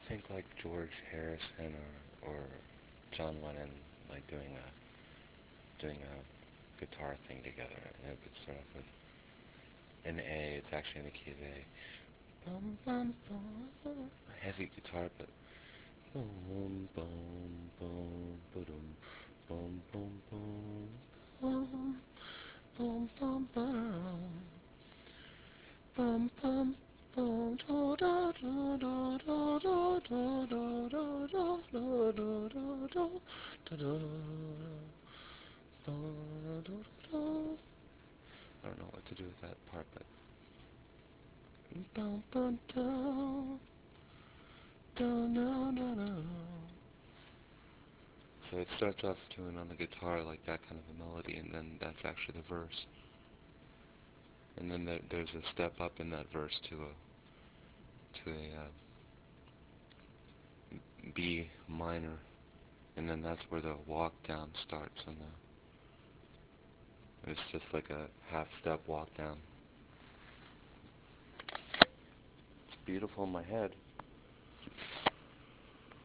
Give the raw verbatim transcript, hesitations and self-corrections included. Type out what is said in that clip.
think like George Harrison or or John Lennon, like doing a doing a guitar thing together, and it would start off with an A. It's actually in the key of A. Bum bum bum. A heavy guitar, but boom boom boom boom boom boom boom boom boom boom bum bum bum do do do do do do do do do do do do do do do. I don't know what to do with that part, but bum bum do do no no no. So it starts off doing on the guitar like that kind of a melody, and then that's actually the verse. And then there, there's a step up in that verse to a to a uh, B minor, and then that's where the walk down starts, and the, it's just like a half step walk down. It's beautiful in my head.